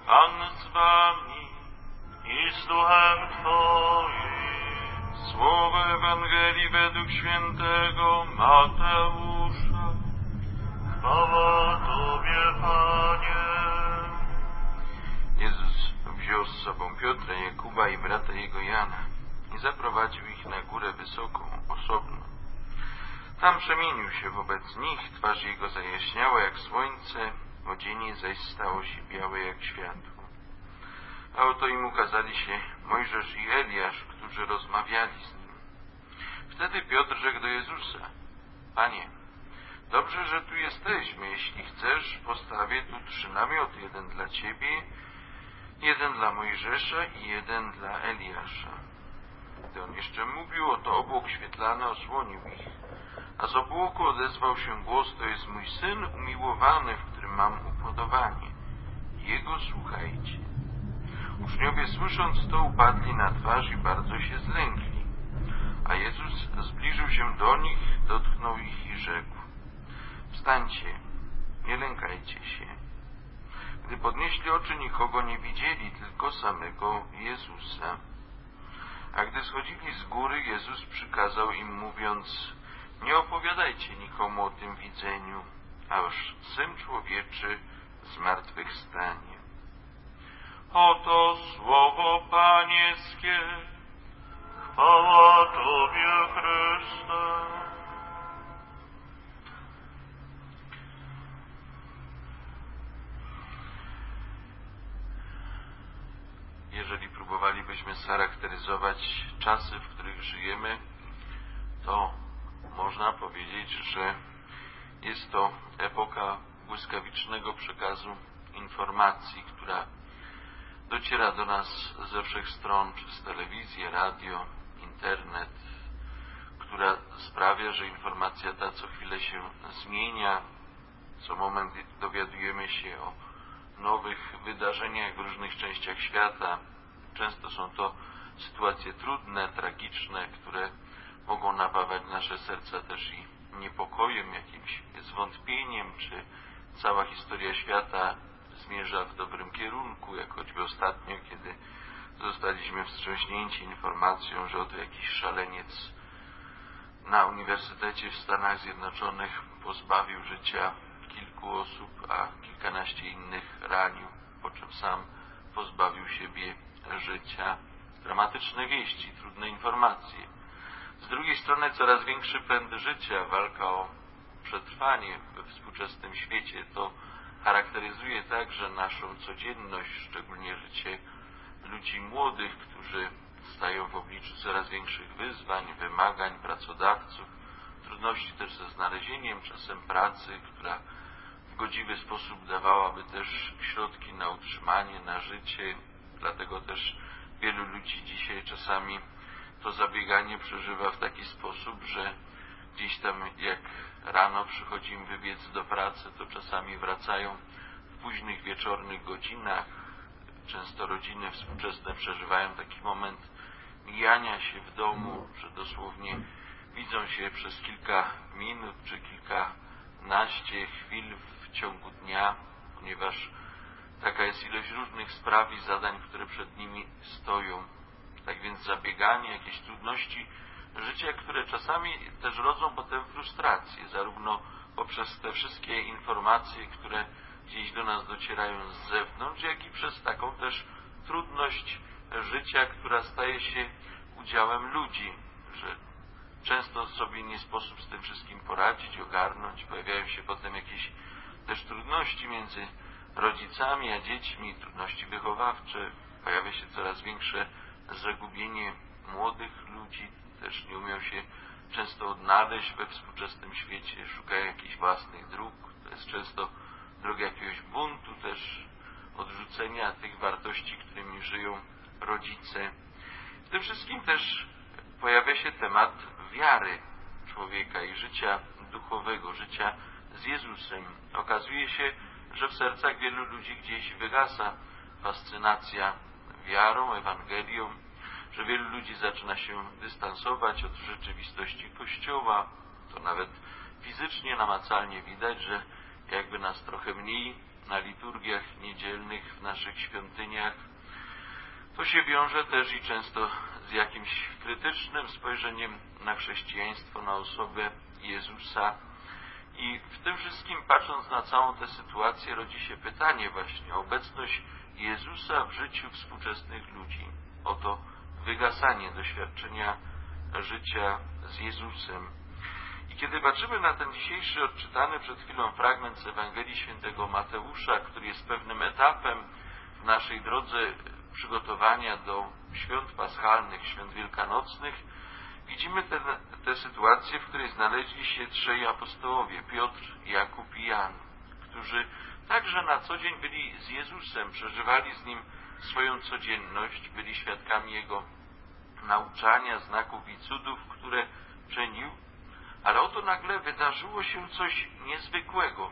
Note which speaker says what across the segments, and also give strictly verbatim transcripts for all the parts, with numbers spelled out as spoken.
Speaker 1: Pan z wami i z duchem Twoim.
Speaker 2: Słowo Ewangelii według świętego Mateusza.
Speaker 1: Chwała Tobie, Panie.
Speaker 2: Jezus wziął z sobą Piotra, Jakuba i brata jego Jana i zaprowadził ich na górę wysoką, osobno. Tam przemienił się wobec nich, twarz jego zajaśniała jak słońce, odzienie zaś stało się białe jak światło. A oto im ukazali się Mojżesz i Eliasz, którzy rozmawiali z nim. Wtedy Piotr rzekł do Jezusa: Panie, dobrze, że tu jesteśmy. Jeśli chcesz, postawię tu trzy namioty, jeden dla Ciebie, jeden dla Mojżesza i jeden dla Eliasza. Gdy on jeszcze mówił, oto obłok świetlany osłonił ich, a z obłoku odezwał się głos: to jest mój Syn umiłowany, w którym mam upodobanie. Jego słuchajcie. Uczniowie, słysząc to, upadli na twarz i bardzo się zlękli. A Jezus zbliżył się do nich, dotknął ich i rzekł: wstańcie, nie lękajcie się. Gdy podnieśli oczy, nikogo nie widzieli, tylko samego Jezusa. A gdy schodzili z góry, Jezus przykazał im, mówiąc: nie opowiadajcie nikomu o tym widzeniu, aż Syn Człowieczy zmartwychwstanie.
Speaker 1: Oto słowo Pańskie. Chwała Tobie, Chryste.
Speaker 2: Jeżeli próbowalibyśmy scharakteryzować czasy, w których żyjemy, to można powiedzieć, że jest to epoka błyskawicznego przekazu informacji, która dociera do nas ze wszech stron, przez telewizję, radio, internet, która sprawia, że informacja ta co chwilę się zmienia, co moment dowiadujemy się o nowych wydarzeniach w różnych częściach świata. Często są to sytuacje trudne, tragiczne, które mogą napawać nasze serca też i niepokojem, jakimś zwątpieniem, czy cała historia świata zmierza w dobrym kierunku, jak choćby ostatnio, kiedy zostaliśmy wstrząśnięci informacją, że oto jakiś szaleniec na uniwersytecie w Stanach Zjednoczonych pozbawił życia kilku osób, a kilkanaście innych ranił, po czym sam pozbawił siebie życia. Dramatyczne wieści, trudne informacje. Z drugiej strony coraz większy pęd życia, walka o przetrwanie we współczesnym świecie. To charakteryzuje także naszą codzienność, szczególnie życie ludzi młodych, którzy stają w obliczu coraz większych wyzwań, wymagań, pracodawców, trudności też ze znalezieniem czasem pracy, która w godziwy sposób dawałaby też środki na utrzymanie, na życie. Dlatego też wielu ludzi dzisiaj czasami to zabieganie przeżywa w taki sposób, że gdzieś tam jak rano przychodzi im wybiec do pracy, to czasami wracają w późnych wieczornych godzinach. Często rodziny współczesne przeżywają taki moment mijania się w domu, że dosłownie widzą się przez kilka minut czy kilkanaście chwil w ciągu dnia, ponieważ taka jest ilość różnych spraw i zadań, które przed nimi stoją. Tak więc zabieganie, jakieś trudności życia, które czasami też rodzą potem frustrację, zarówno poprzez te wszystkie informacje, które gdzieś do nas docierają z zewnątrz, jak i przez taką też trudność życia, która staje się udziałem ludzi, że często sobie nie sposób z tym wszystkim poradzić, ogarnąć. Pojawiają się potem jakieś też trudności między rodzicami a dziećmi, trudności wychowawcze. Pojawia się coraz większe zagubienie młodych ludzi, też nie umią się często odnaleźć we współczesnym świecie, szukają jakichś własnych dróg. To jest często droga jakiegoś buntu, też odrzucenia tych wartości, którymi żyją rodzice. W tym wszystkim też pojawia się temat wiary człowieka i życia duchowego, życia z Jezusem. Okazuje się, że w sercach wielu ludzi gdzieś wygasa fascynacja wiarą, Ewangelią, że wielu ludzi zaczyna się dystansować od rzeczywistości Kościoła. To nawet fizycznie, namacalnie widać, że jakby nas trochę mniej na liturgiach niedzielnych w naszych naszych świątyniach. To się wiąże też i często z jakimś krytycznym spojrzeniem na chrześcijaństwo, na osobę Jezusa. I w tym wszystkim, patrząc na całą tę sytuację, rodzi się pytanie właśnie o obecność Jezusa w życiu współczesnych ludzi, o to wygasanie doświadczenia życia z Jezusem. I kiedy patrzymy na ten dzisiejszy odczytany przed chwilą fragment z Ewangelii Świętego Mateusza, który jest pewnym etapem w naszej drodze przygotowania do świąt paschalnych, świąt wielkanocnych, widzimy tę sytuację, w której znaleźli się trzej apostołowie, Piotr, Jakub i Jan, którzy także na co dzień byli z Jezusem, przeżywali z Nim swoją codzienność, byli świadkami Jego nauczania, znaków i cudów, które czynił, ale oto nagle wydarzyło się coś niezwykłego.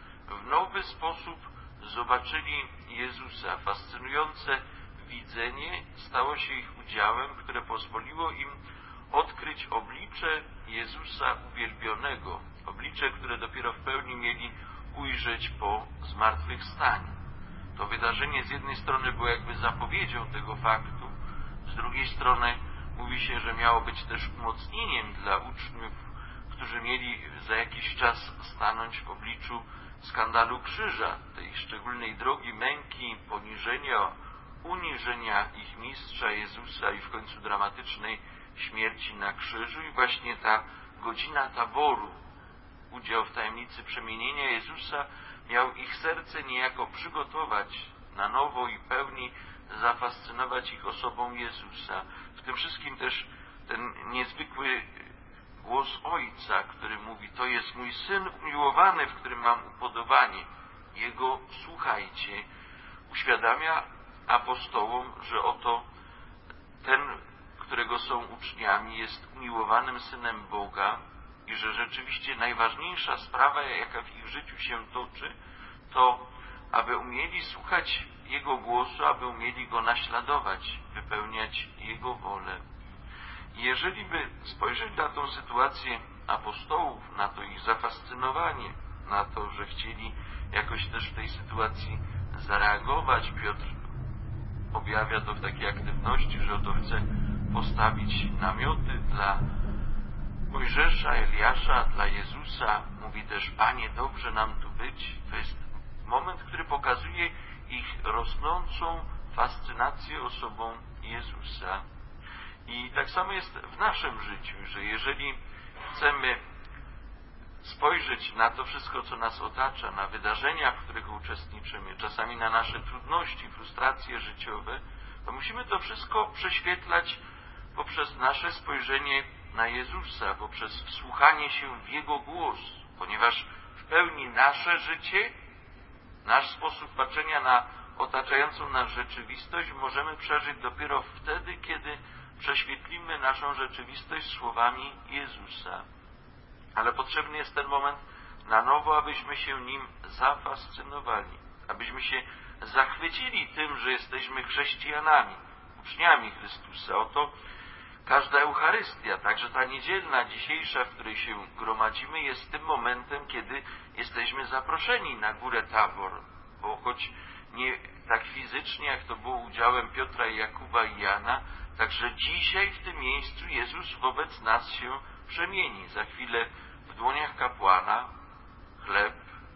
Speaker 2: W nowy sposób zobaczyli Jezusa. Fascynujące widzenie stało się ich udziałem, które pozwoliło im odkryć oblicze Jezusa uwielbionego, oblicze, które dopiero w pełni mieli ujrzeć po zmartwychwstaniu. To wydarzenie z jednej strony było jakby zapowiedzią tego faktu, z drugiej strony mówi się, że miało być też umocnieniem dla uczniów, którzy mieli za jakiś czas stanąć w obliczu skandalu krzyża, tej szczególnej drogi męki, poniżenia, uniżenia ich mistrza Jezusa i w końcu dramatycznej śmierci na krzyżu. I właśnie ta godzina taboru, udział w tajemnicy przemienienia Jezusa miał ich serce niejako przygotować na nowo i pełni zafascynować ich osobą Jezusa. W tym wszystkim też ten niezwykły głos Ojca, który mówi: to jest mój Syn umiłowany, w którym mam upodobanie. Jego słuchajcie. Uświadamia apostołom, że oto ten, którego są uczniami, jest umiłowanym Synem Boga i że rzeczywiście najważniejsza sprawa, jaka w ich życiu się toczy, to aby umieli słuchać Jego głosu, aby umieli Go naśladować, wypełniać Jego wolę. I jeżeli by spojrzeć na tą sytuację apostołów, na to ich zafascynowanie, na to, że chcieli jakoś też w tej sytuacji zareagować, Piotr objawia to w takiej aktywności, że oto chce postawić namioty dla Mojżesza, Eliasza, dla Jezusa. Mówi też: Panie, dobrze nam tu być. To jest moment, który pokazuje ich rosnącą fascynację osobą Jezusa. I tak samo jest w naszym życiu, że jeżeli chcemy spojrzeć na to wszystko, co nas otacza, na wydarzenia, w których uczestniczymy, czasami na nasze trudności, frustracje życiowe, to musimy to wszystko prześwietlać poprzez nasze spojrzenie na Jezusa, poprzez wsłuchanie się w Jego głos, ponieważ w pełni nasze życie, nasz sposób patrzenia na otaczającą nas rzeczywistość możemy przeżyć dopiero wtedy, kiedy prześwietlimy naszą rzeczywistość słowami Jezusa. Ale potrzebny jest ten moment na nowo, abyśmy się Nim zafascynowali, abyśmy się zachwycili tym, że jesteśmy chrześcijanami, uczniami Chrystusa. Oto każda Eucharystia, także ta niedzielna, dzisiejsza, w której się gromadzimy, jest tym momentem, kiedy jesteśmy zaproszeni na górę Tabor, bo choć nie tak fizycznie, jak to było udziałem Piotra i Jakuba i Jana, także dzisiaj w tym miejscu Jezus wobec nas się przemieni. Za chwilę w dłoniach kapłana chleb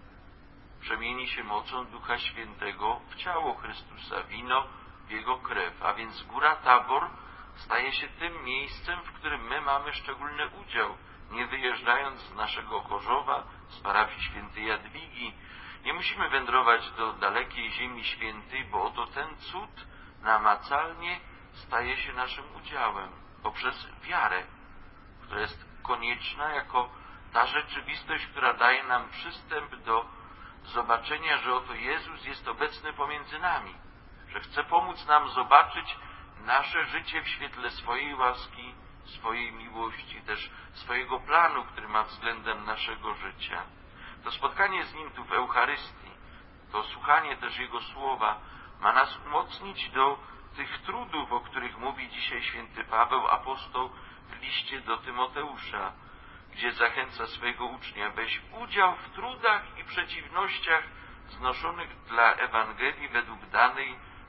Speaker 2: przemieni się mocą Ducha Świętego w ciało Chrystusa, wino w Jego krew. A więc góra Tabor staje się tym miejscem, w którym my mamy szczególny udział, nie wyjeżdżając z naszego Chorzowa, z parafii świętej Jadwigi. Nie musimy wędrować do dalekiej Ziemi Świętej, bo oto ten cud namacalnie staje się naszym udziałem poprzez wiarę, która jest konieczna jako ta rzeczywistość, która daje nam przystęp do zobaczenia, że oto Jezus jest obecny pomiędzy nami, że chce pomóc nam zobaczyć nasze życie w świetle swojej łaski, swojej miłości, też swojego planu, który ma względem naszego życia. To spotkanie z Nim tu w Eucharystii, to słuchanie też Jego słowa ma nas umocnić do tych trudów, o których mówi dzisiaj święty Paweł, apostoł w liście do Tymoteusza, gdzie zachęca swojego ucznia: weź udział w trudach i przeciwnościach znoszonych dla Ewangelii według danej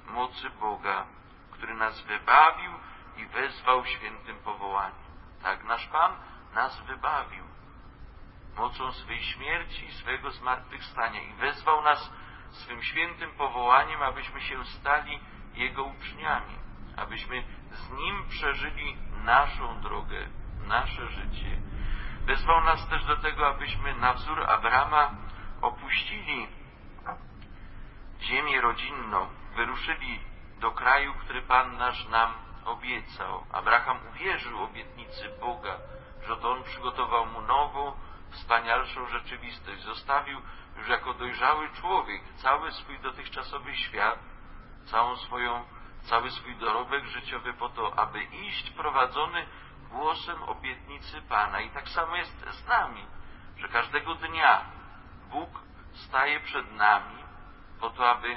Speaker 2: mocy Boga, który nas wybawił i wezwał świętym powołaniem. Tak, nasz Pan nas wybawił mocą swej śmierci i swego zmartwychwstania i wezwał nas swym świętym powołaniem, abyśmy się stali Jego uczniami, abyśmy z Nim przeżyli naszą drogę, nasze życie. Wezwał nas też do tego, abyśmy na wzór Abrama opuścili ziemię rodzinną, wyruszyli do kraju, który Pan nasz nam obiecał. Abraham uwierzył obietnicy Boga, że to On przygotował mu nową, wspanialszą rzeczywistość. Zostawił już jako dojrzały człowiek cały swój dotychczasowy świat, całą swoją, cały swój dorobek życiowy po to, aby iść prowadzony głosem obietnicy Pana. I tak samo jest z nami, że każdego dnia Bóg staje przed nami po to, aby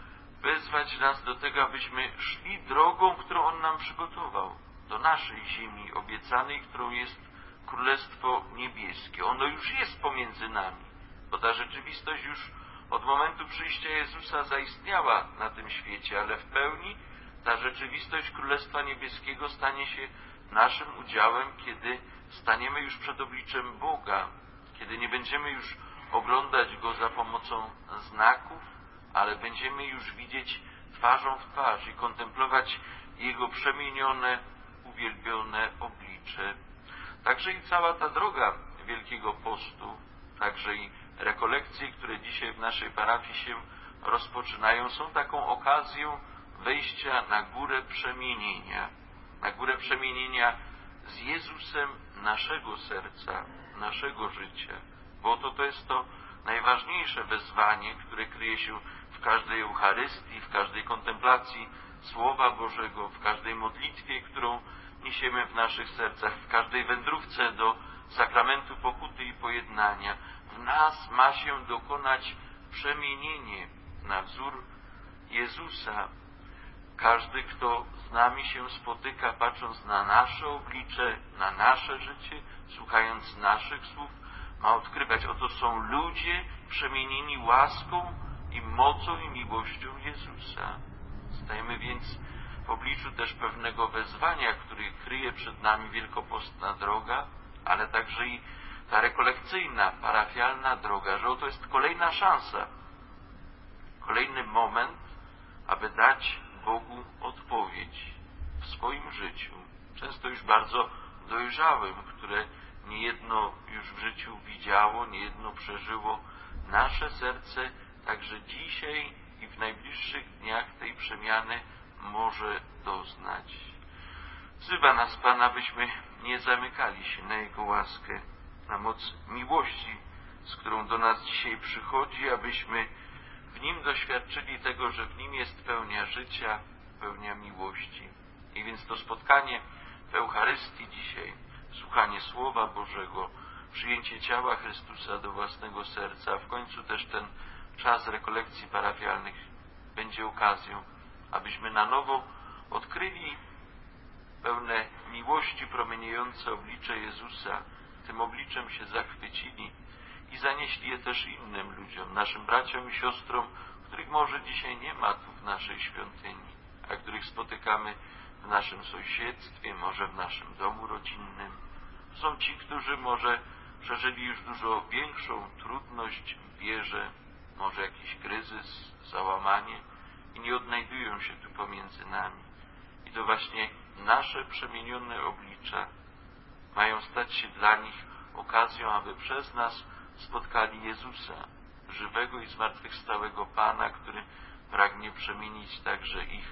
Speaker 2: wezwać nas do tego, abyśmy szli drogą, którą On nam przygotował, do naszej ziemi obiecanej, którą jest Królestwo Niebieskie. Ono już jest pomiędzy nami, bo ta rzeczywistość już od momentu przyjścia Jezusa zaistniała na tym świecie, ale w pełni ta rzeczywistość Królestwa Niebieskiego stanie się naszym udziałem, kiedy staniemy już przed obliczem Boga, kiedy nie będziemy już oglądać Go za pomocą znaków, ale będziemy już widzieć twarzą w twarz i kontemplować Jego przemienione, uwielbione oblicze. Także i cała ta droga Wielkiego Postu, także i rekolekcje, które dzisiaj w naszej parafii się rozpoczynają, są taką okazją wejścia na górę przemienienia, na górę przemienienia z Jezusem naszego serca, naszego życia, bo oto to jest to najważniejsze wezwanie, które kryje się w każdej Eucharystii, w każdej kontemplacji Słowa Bożego, w każdej modlitwie, którą niesiemy w naszych sercach, w każdej wędrówce do sakramentu pokuty i pojednania. W nas ma się dokonać przemienienie na wzór Jezusa. Każdy, kto z nami się spotyka, patrząc na nasze oblicze, na nasze życie, słuchając naszych słów, ma odkrywać, oto są ludzie przemienieni łaską i mocą i miłością Jezusa. Stajemy więc w obliczu też pewnego wezwania, który kryje przed nami wielkopostna droga, ale także i ta rekolekcyjna, parafialna droga, że oto jest kolejna szansa, kolejny moment, aby dać Bogu odpowiedź w swoim życiu, często już bardzo dojrzałym, które niejedno już w życiu widziało, niejedno przeżyło. Nasze serce także dzisiaj i w najbliższych dniach tej przemiany może doznać. Wzywa nas Pan, abyśmy nie zamykali się na Jego łaskę, na moc miłości, z którą do nas dzisiaj przychodzi, abyśmy w Nim doświadczyli tego, że w Nim jest pełnia życia, pełnia miłości. I więc to spotkanie w Eucharystii dzisiaj, słuchanie Słowa Bożego, przyjęcie ciała Chrystusa do własnego serca, a w końcu też ten czas rekolekcji parafialnych będzie okazją, abyśmy na nowo odkryli pełne miłości promieniejące oblicze Jezusa, tym obliczem się zachwycili i zanieśli je też innym ludziom, naszym braciom i siostrom, których może dzisiaj nie ma tu w naszej świątyni, a których spotykamy w naszym sąsiedztwie, może w naszym domu rodzinnym. Są ci, którzy może przeżyli już dużo większą trudność w wierze, może jakiś kryzys, załamanie i nie odnajdują się tu pomiędzy nami. I to właśnie nasze przemienione oblicza mają stać się dla nich okazją, aby przez nas spotkali Jezusa, żywego i zmartwychwstałego Pana, który pragnie przemienić także ich